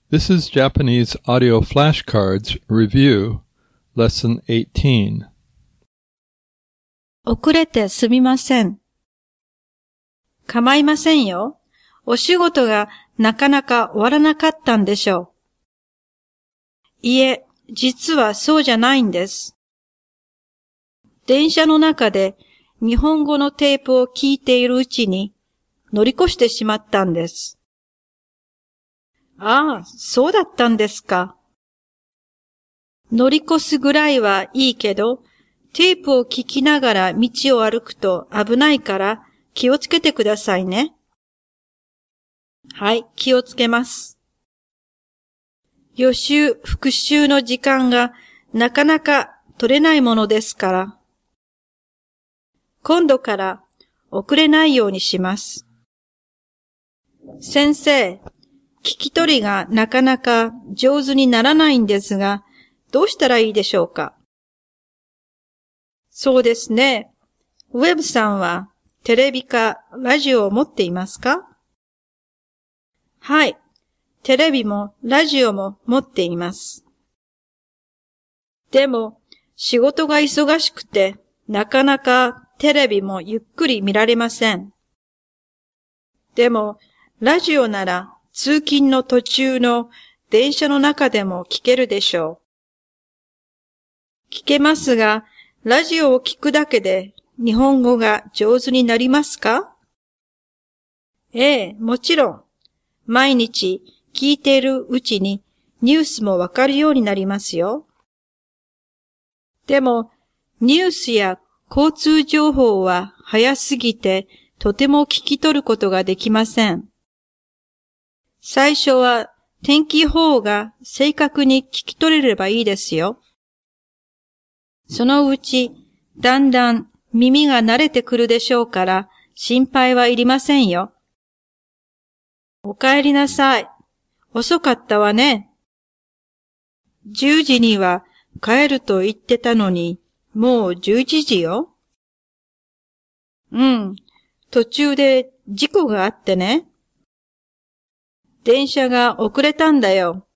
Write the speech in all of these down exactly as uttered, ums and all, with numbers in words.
This is Japanese Audio Flashcards Review, Lesson eighteen. 遅れてすみません。構いませんよ。お仕事がなかなか終わらなかったんでしょう。いえ、実はそうじゃないんです。電車の中で日本語のテープを聞いているうちに乗り越してしまったんです。ああ、そうだったんですか。乗り越すぐらいはいいけど、テープを聞きながら道を歩くと危ないから気をつけてくださいね。はい、気をつけます。予習、復習の時間がなかなか取れないものですから、今度から遅れないようにします。先生、聞き取りがなかなか上手にならないんですが、どうしたらいいでしょうか。そうですね。ウェブさんはテレビかラジオを持っていますか？はい。テレビもラジオも持っています。でも、仕事が忙しくて、なかなかテレビもゆっくり見られません。でも、ラジオなら通勤の途中の電車の中でも聞けるでしょう。聞けますが、ラジオを聞くだけで日本語が上手になりますか？ええ、もちろん。毎日聞いているうちにニュースもわかるようになりますよ。でも、ニュースや交通情報は早すぎてとても聞き取ることができません。最初は天気予報が正確に聞き取れればいいですよ。そのうち、だんだん耳が慣れてくるでしょうから心配はいりませんよ。お帰りなさい。遅かったわね。じゅうじには帰ると言ってたのに、もうじゅういちじよ。うん、途中で事故があってね。電車が遅れたんだよ。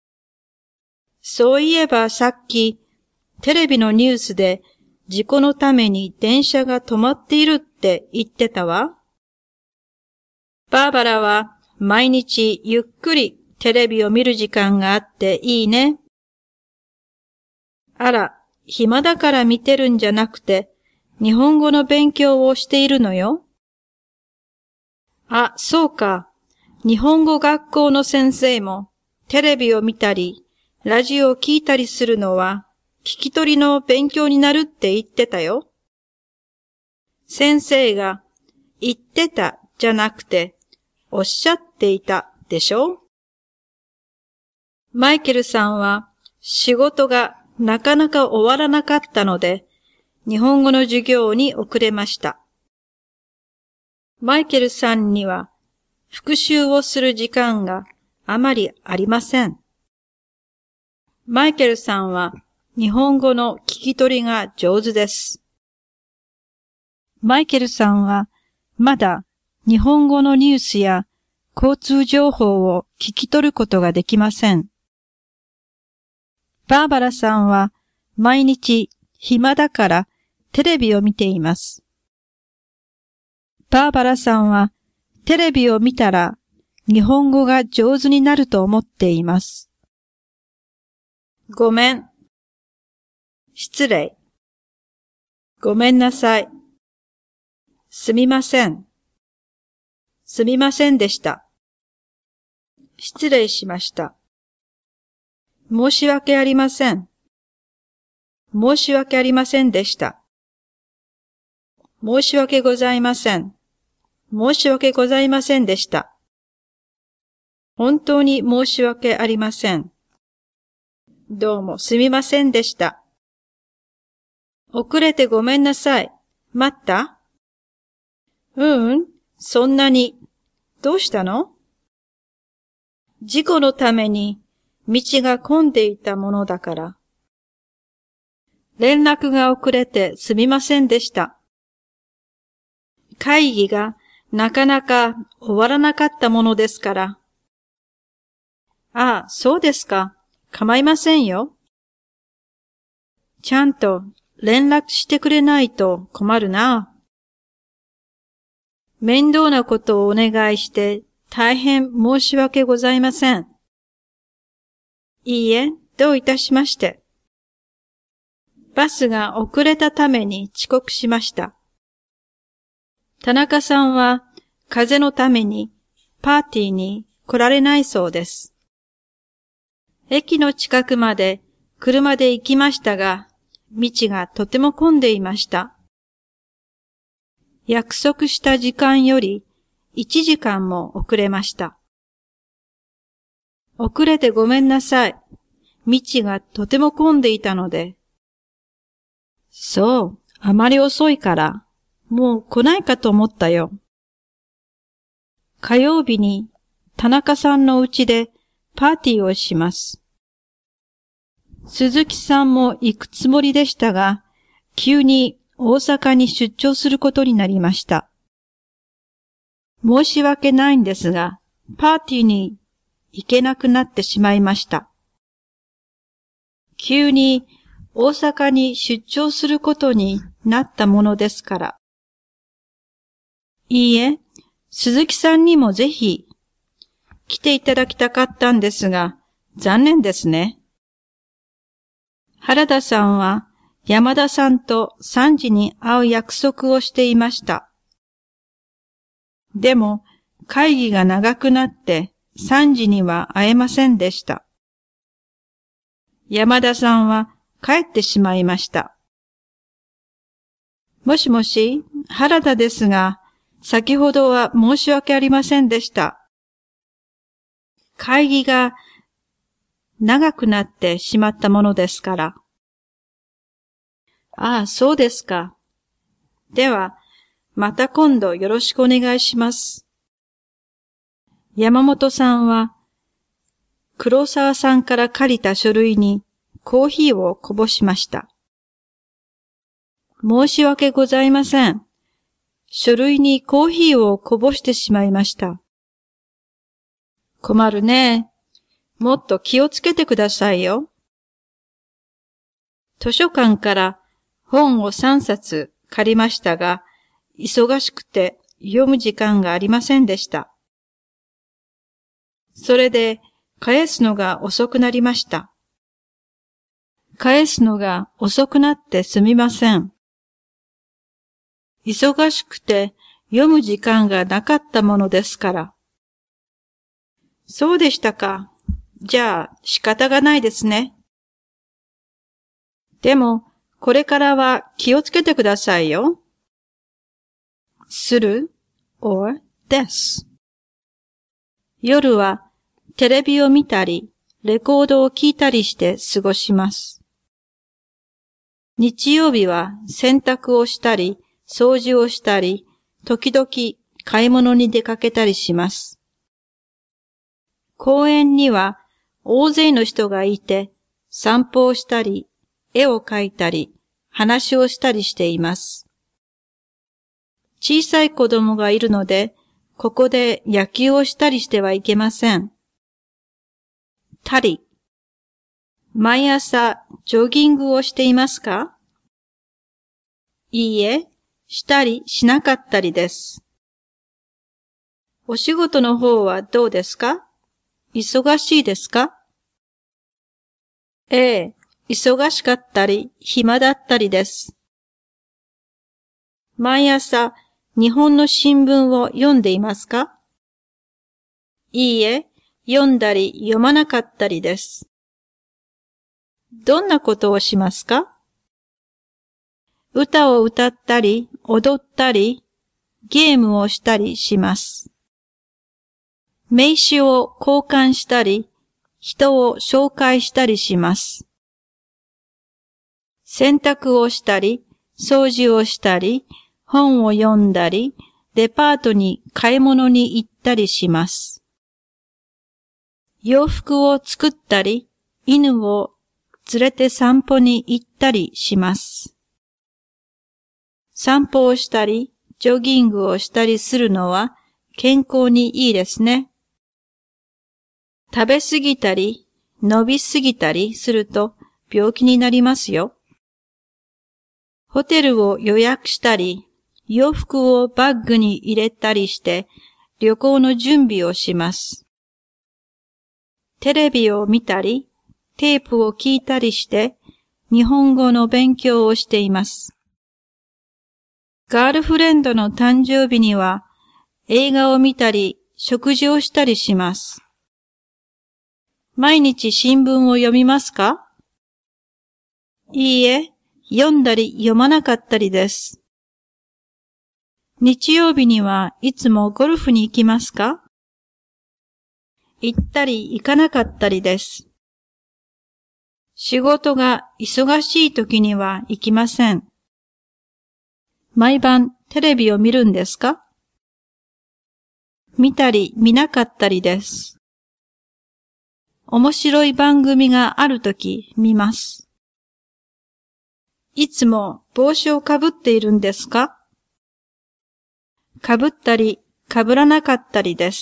そういえばさっき、テレビのニュースで事故のために電車が止まっているって言ってたわ。バーバラは毎日ゆっくりテレビを見る時間があっていいね。あら、暇だから見てるんじゃなくて、日本語の勉強をしているのよ。あ、そうか。日本語学校の先生もテレビを見たり、ラジオを聞いたりするのは聞き取りの勉強になるって言ってたよ。先生が言ってたじゃなくておっしゃっていたでしょ？マイケルさんは仕事がなかなか終わらなかったので日本語の授業に遅れました。マイケルさんには復習をする時間があまりありません。マイケルさんは日本語の聞き取りが上手です。マイケルさんはまだ日本語のニュースや交通情報を聞き取ることができません。バーバラさんは毎日暇だからテレビを見ています。バーバラさんはテレビを見たら日本語が上手になると思っています。ごめん。失礼。ごめんなさい。すみません。すみませんでした。失礼しました。申し訳ありません。申し訳ありませんでした。申し訳ございません。申し訳ございませんでした。本当に申し訳ありません。どうもすみませんでした。遅れてごめんなさい。待った？ううん、そんなに。どうしたの？事故のために道が混んでいたものだから。連絡が遅れてすみませんでした。会議がなかなか終わらなかったものですから。 ああ、そうですか。構いませんよ。ちゃんと連絡してくれないと困るな。面倒なことをお願いして大変申し訳ございません。いいえ、どういたしまして。バスが遅れたために遅刻しました。田中さんは風邪のためにパーティーに来られないそうです。駅の近くまで車で行きましたが、道がとても混んでいました。約束した時間よりいちじかんも遅れました。遅れてごめんなさい。道がとても混んでいたので。そう、あまり遅いから、もう来ないかと思ったよ。火曜日に田中さんの家でパーティーをします。鈴木さんも行くつもりでしたが、急に大阪に出張することになりました。申し訳ないんですが、パーティーに行けなくなってしまいました。急に大阪に出張することになったものですから。いいえ、鈴木さんにもぜひ来ていただきたかったんですが、残念ですね。原田さんは山田さんとさんじに会う約束をしていました。でも会議が長くなってさんじには会えませんでした。山田さんは帰ってしまいました。もしもし、原田ですが、先ほどは申し訳ありませんでした。会議が長くなってしまったものですから。ああ、そうですか。では、また今度よろしくお願いします。山本さんは、黒沢さんから借りた書類にコーヒーをこぼしました。申し訳ございません。書類にコーヒーをこぼしてしまいました。困るね。もっと気をつけてくださいよ。図書館から本をさんさつ借りましたが、忙しくて読む時間がありませんでした。それで返すのが遅くなりました。返すのが遅くなってすみません。忙しくて読む時間がなかったものですから。そうでしたか。じゃあ仕方がないですね。でもこれからは気をつけてくださいよ。する or です。夜はテレビを見たり、レコードを聴いたりして過ごします。日曜日は洗濯をしたり、掃除をしたり、時々買い物に出かけたりします。公園には大勢の人がいて、散歩をしたり、絵を描いたり、話をしたりしています。小さい子供がいるので、ここで野球をしたりしてはいけません。たり。毎朝ジョギングをしていますか？いいえ、したりしなかったりです。お仕事の方はどうですか？忙しいですか？ええ、忙しかったり暇だったりです。毎朝日本の新聞を読んでいますか？いいえ、読んだり読まなかったりです。どんなことをしますか？歌を歌ったり、踊ったり、ゲームをしたりします。名刺を交換したり、人を紹介したりします。洗濯をしたり、掃除をしたり、本を読んだり、デパートに買い物に行ったりします。洋服を作ったり、犬を連れて散歩に行ったりします。散歩をしたり、ジョギングをしたりするのは健康にいいですね。 食べ過ぎたり、伸びすぎたりすると病気になりますよ。ホテルを予約したり、洋服をバッグに入れたりして旅行の準備をします。テレビを見たり、テープを聞いたりして日本語の勉強をしています。ガールフレンドの誕生日には映画を見たり、食事をしたりします。毎日新聞を読みますか？いいえ、読んだり読まなかったりです。日曜日にはいつもゴルフに行きますか？行ったり行かなかったりです。仕事が忙しい時には行きません。毎晩テレビを見るんですか？見たり見なかったりです。面白い番組があるとき見ます。いつも帽子をかぶっているんですか？かぶったりかぶらなかったりです。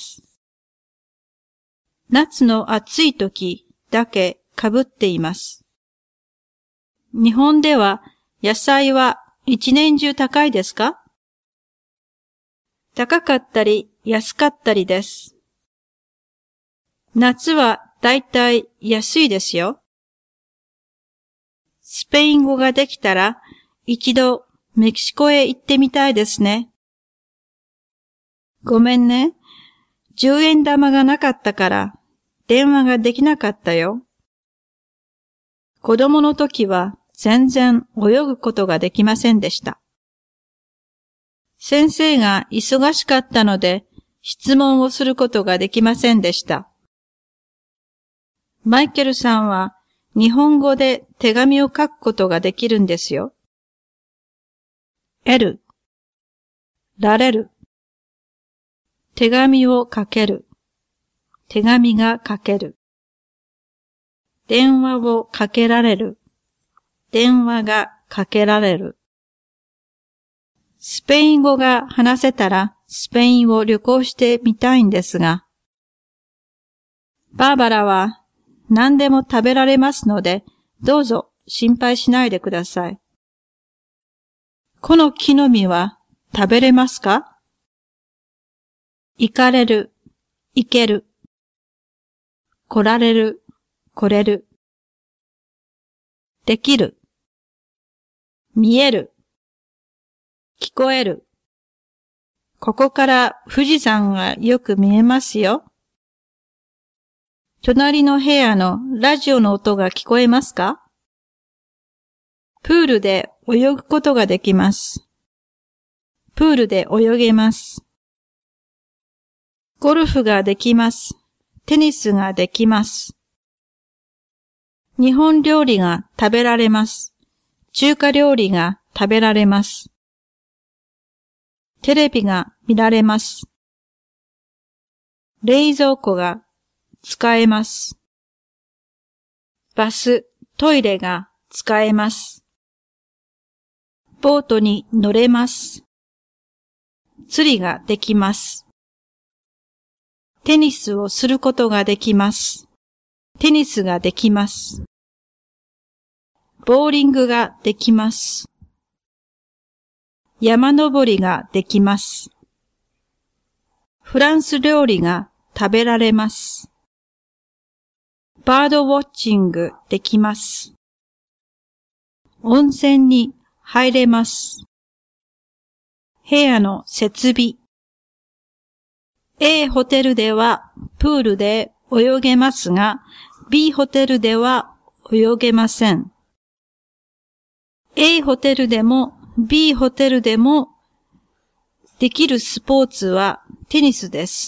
夏の暑いときだけかぶっています。日本では野菜は一年中高いですか？高かったり安かったりです。夏はだいたい安いですよ。スペイン語ができたら一度メキシコへ行ってみたいですね。ごめんね。じゅうえん玉がなかったから電話ができなかったよ。子供の時は全然泳ぐことができませんでした。先生が忙しかったので質問をすることができませんでした。マイケルさんは日本語で手紙を書くことができるんですよ。得る、られる、手紙を書ける、手紙が書ける、電話をかけられる、電話がかけられる。スペイン語が話せたらスペインを旅行してみたいんですが、バーバラは何でも食べられますので、どうぞ心配しないでください。この木の実は食べれますか？行かれる、行ける。来られる、来れる。できる。見える。聞こえる。ここから富士山がよく見えますよ。隣の部屋のラジオの音が聞こえますか？プールで泳ぐことができます。プールで泳げます。ゴルフができます。テニスができます。日本料理が食べられます。中華料理が食べられます。テレビが見られます。冷蔵庫が使えます。バス、トイレが使えます。ボートに乗れます。釣りができます。テニスをすることができます。テニスができます。ボーリングができます。山登りができます。フランス料理が食べられます。バードウォッチングできます。温泉に入れます。部屋の設備。A ホテルではプールで泳げますが、B ホテルでは泳げません。A ホテルでも B ホテルでもできるスポーツはテニスです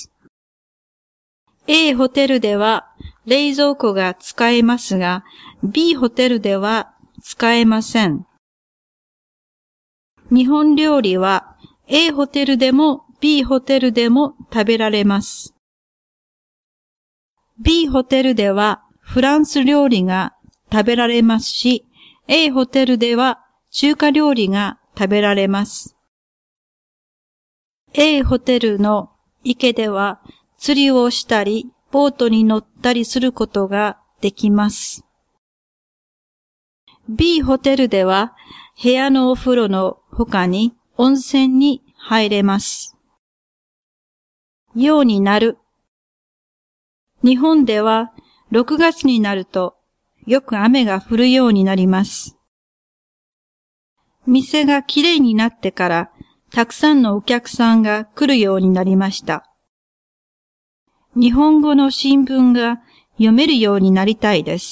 。A ホテルでは冷蔵庫が使えますが、B ホテルでは使えません。日本料理は A ホテルでも B ホテルでも食べられます。B ホテルではフランス料理が食べられますし、A ホテルでは中華料理が食べられます。A ホテルの池では釣りをしたり、 ボートに乗ったりすることができます。B ホテルでは部屋のお風呂の他に温泉に入れます。ようになる。日本ではろくがつになるとよく雨が降るようになります。店がきれいになってからたくさんのお客さんが来るようになりました。日本語の新聞が読めるようになりたいです。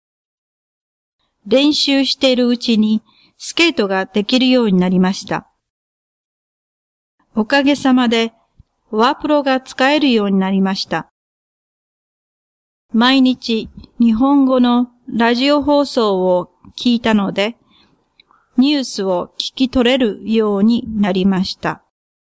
練習しているうちにスケートができるようになりました。おかげさまでワープロが使えるようになりました。毎日日本語のラジオ放送を聞いたので、ニュースを聞き取れるようになりました。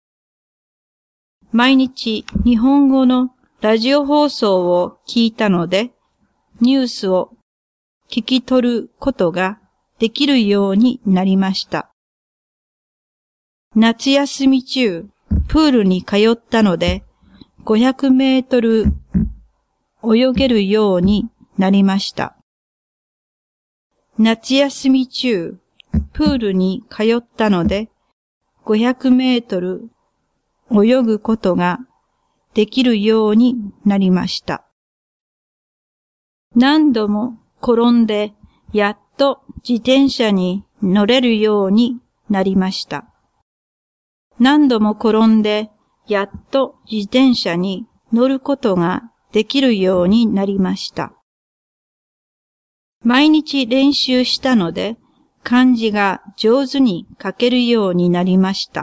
毎日日本語のラジオ放送を聞いたので、ニュースを聞き取ることができるようになりました。夏休み中、プールに通ったので、ごひゃくメートル泳げるようになりました。夏休み中、プールに通ったので、ごひゃくメートル泳ぐことができるようになりました。何度も転んで、やっと自転車に乗れるようになりました。何度も転んで、やっと自転車に乗ることができるようになりました。毎日練習したので、漢字が上手に書けるようになりました。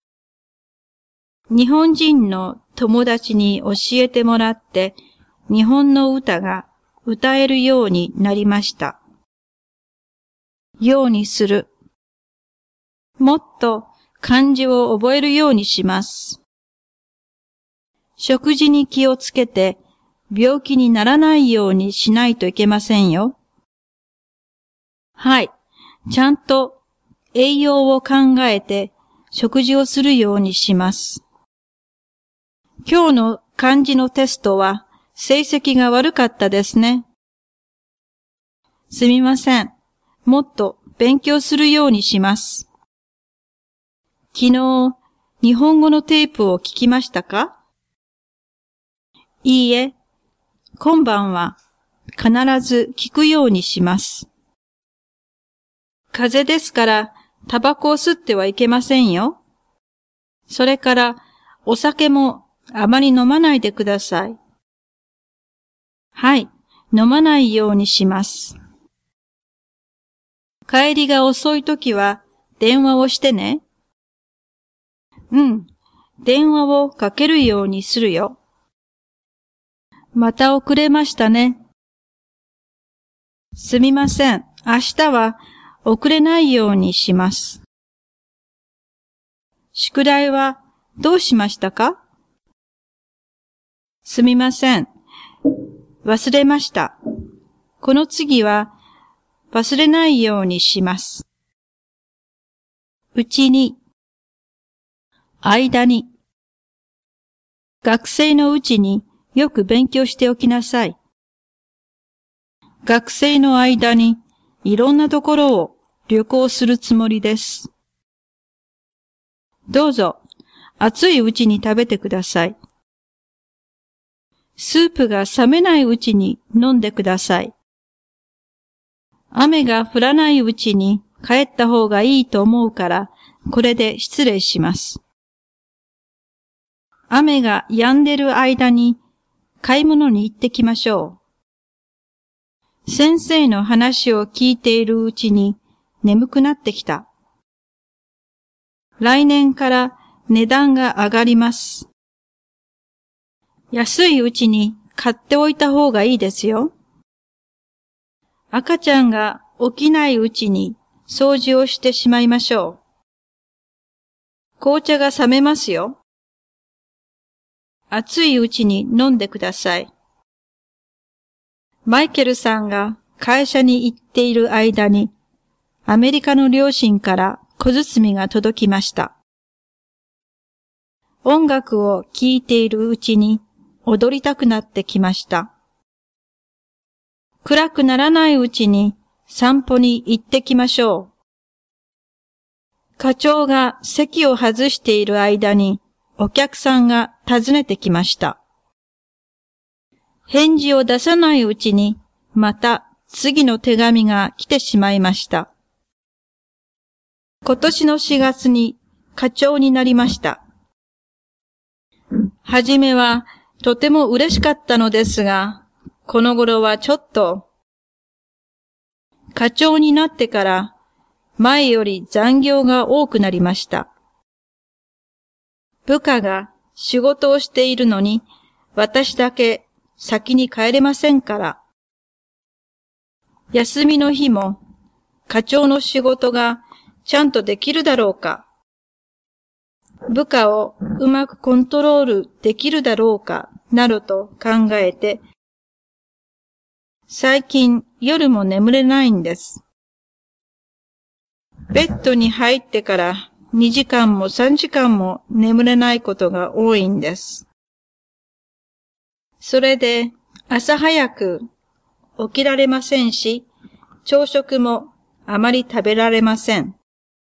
日本人の友達に教えてもらって、日本の歌が歌えるようになりました。ようにする。もっと漢字を覚えるようにします。食事に気をつけて病気にならないようにしないといけませんよ。はい。ちゃんと栄養を考えて食事をするようにします。今日の漢字のテストは成績が悪かったですね。すみません。もっと勉強するようにします。昨日、日本語のテープを聞きましたか？いいえ、今晩は必ず聞くようにします。風邪ですから、タバコを吸ってはいけませんよ。それから、お酒もあまり飲まないでください。はい、飲まないようにします。帰りが遅いときは電話をしてね。うん、電話をかけるようにするよ。また遅れましたね。すみません、明日は遅れないようにします。宿題はどうしましたか？すみません。忘れました。この次は忘れないようにします。うちに、間に、学生のうちによく勉強しておきなさい。学生の間にいろんなところを旅行するつもりです。どうぞ、熱いうちに食べてください。スープが冷めないうちに飲んでください。雨が降らないうちに帰った方がいいと思うから、これで失礼します。雨が止んでる間に買い物に行ってきましょう。先生の話を聞いているうちに眠くなってきた。来年から値段が上がります。安いうちに買っておいた方がいいですよ。赤ちゃんが起きないうちに掃除をしてしまいましょう。紅茶が冷めますよ。熱いうちに飲んでください。マイケルさんが会社に行っている間に、アメリカの両親から小包が届きました。音楽を聴いているうちに踊りたくなってきました。暗くならないうちに散歩に行ってきましょう。課長が席を外している間にお客さんが訪ねてきました。返事を出さないうちにまた次の手紙が来てしまいました。今年のしがつに課長になりました。はじめはとても嬉しかったのですが、この頃はちょっと、課長になってから前より残業が多くなりました。部下が仕事をしているのに私だけ先に帰れませんから。休みの日も課長の仕事がちゃんとできるだろうか。部下をうまくコントロールできるだろうか、などと考えて、最近夜も眠れないんです。ベッドに入ってからにじかんもさんじかんも眠れないことが多いんです。それで朝早く起きられませんし、朝食もあまり食べられません。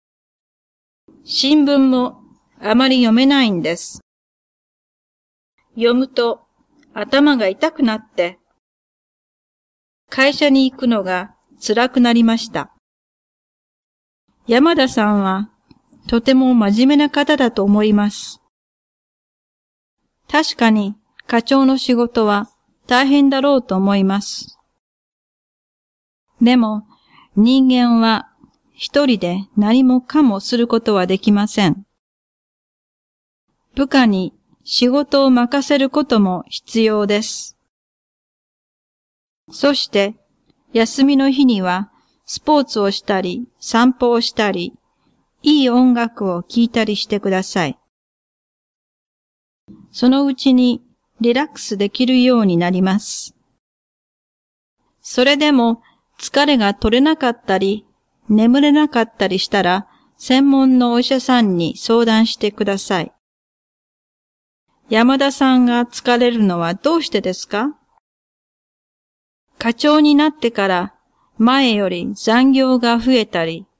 新聞もあまり読めないんです。読むと頭が痛くなって、会社に行くのが辛くなりました。山田さんはとても真面目な方だと思います。確かに課長の仕事は大変だろうと思います。でも人間は一人で何もかもすることはできません。部下に仕事を任せることも必要です。そして、休みの日にはスポーツをしたり、散歩をしたり、いい音楽を聴いたりしてください。そのうちにリラックスできるようになります。それでも疲れが取れなかったり、眠れなかったりしたら、専門のお医者さんに相談してください。山田さんが疲れるのはどうしてですか？課長になってから前より残業が増えたり、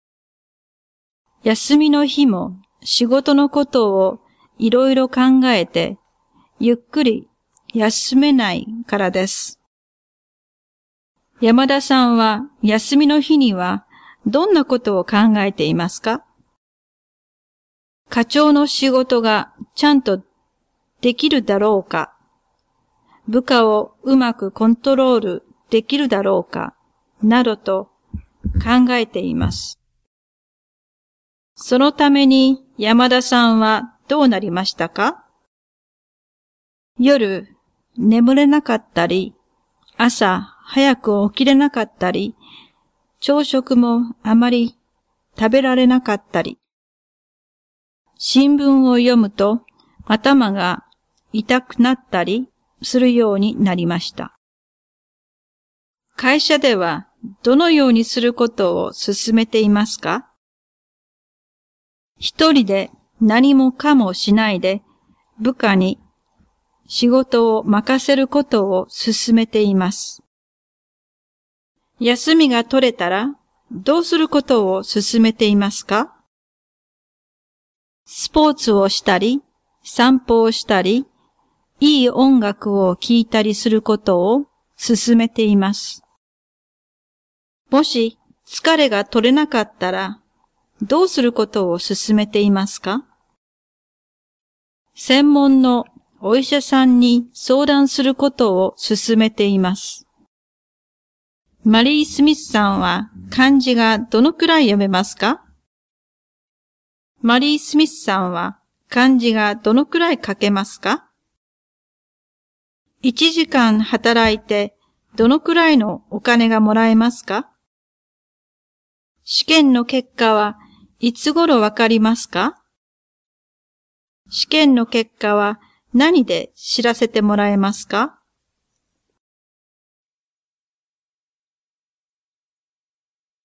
休みの日も仕事のことをいろいろ考えて、ゆっくり休めないからです。山田さんは休みの日にはどんなことを考えていますか？課長の仕事がちゃんとできるだろうか、部下をうまくコントロールできるだろうか、などと考えています。そのために山田さんはどうなりましたか？夜眠れなかったり、朝早く起きれなかったり、朝食もあまり食べられなかったり、新聞を読むと頭が痛くなったりするようになりました。会社ではどのようにすることを進めていますか？一人で何もかもしないで部下に仕事を任せることを進めています。休みが取れたらどうすることを進めていますか？スポーツをしたり、散歩をしたり、いい音楽を聴いたりすることを進めています。もし疲れが取れなかったら、どうすることを進めていますか？専門のお医者さんに相談することを進めています。マリー・スミスさんは漢字がどのくらい読めますか？マリー・スミスさんは漢字がどのくらい書けますか？いちじかん働いてどのくらいのお金がもらえますか？試験の結果はいつ頃わかりますか？試験の結果は何で知らせてもらえますか？